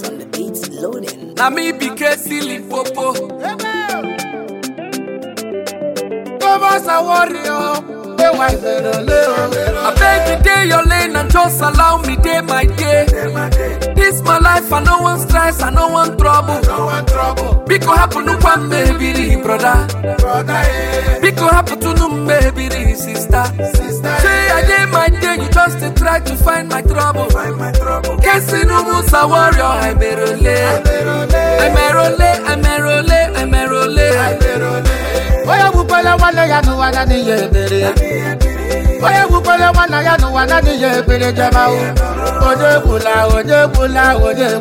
on the beats loading. Na me BK Silly Popo. Thomas a warrior. I beg you day your lane and just allow me day my day. This my life, I no one stress, I no one trouble. Biko happen to one baby brother. Biko happen to no baby sister. Say I day my day, you just try to find my trouble. Kesi no musa warrior, I merole. Oya bupala wana ya no wana ni yebere. Oya bupala wana ya no wana ni yebere jama o. Oje bula. Oya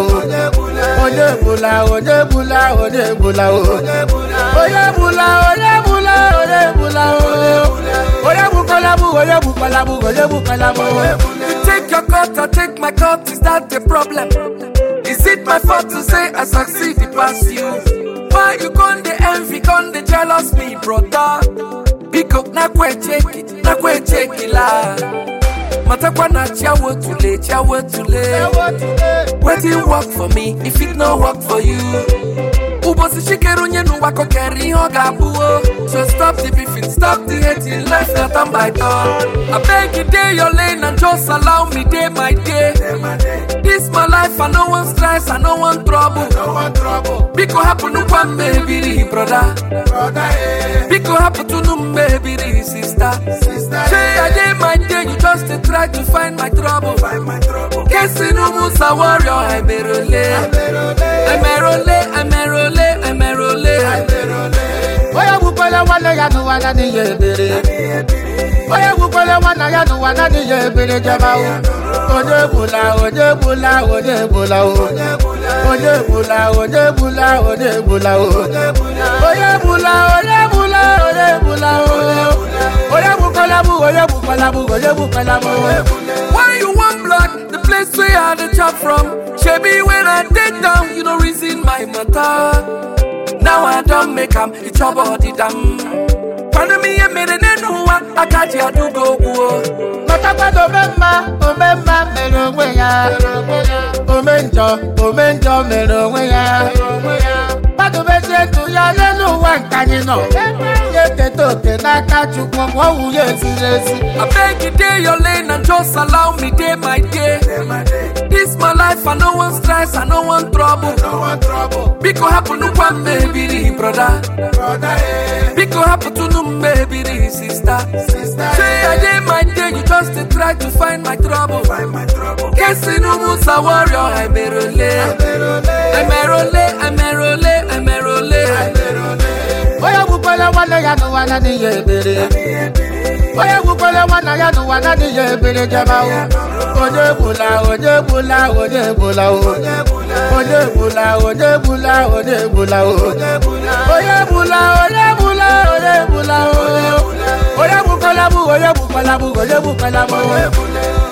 bukala bu. Take your cut, I take my cut, is that the problem? Is it my fault to say I succeed past you? Why you con the envy, con the jealous me, brother? Because na kwe check it la. Matakwa na chawo tule. Waiting work for me, if it no work for you. Ubosi shikeru nye nu wako keri hoga buo. So stop the beefing, stop the hating, life not on by door. I beg you day your lane and just allow me day my day. This my life, I no one stress, I no one trouble. Biko happen to one baby brother. Biko happen to no baby sister. Say I day my day, you just try to find my trouble. Kesi no musa warrior, I merole. Oya bupala wana ya no wana ni yebere. Oya bupala wana ya no wana ni yebere jama o. Oje bula. Why you want block the place where I had the job from? Shebi when I take down, you know reason my matter. Now I don't make it's your body damn. Pardon me, I made an enua, I got you to go. Matapa do memma, mero weya. Omento, mero weya. Padu bese tu ya lenu wankanyino. Yeke toke naka chukwa uye siresi. I beg you day your lane and just allow me day my day. This my life, I no one stress, I no one trouble. Biko happen to one baby brother. Biko happen to no baby sister. Say I day my day, you just try to find my trouble. Kesi no musa warrior, I merole. Oya bupala wana ya no wana ni yebere. Oya bupala wana ya no wana ni yebere jama o. Oje bula. Oya bukala bu.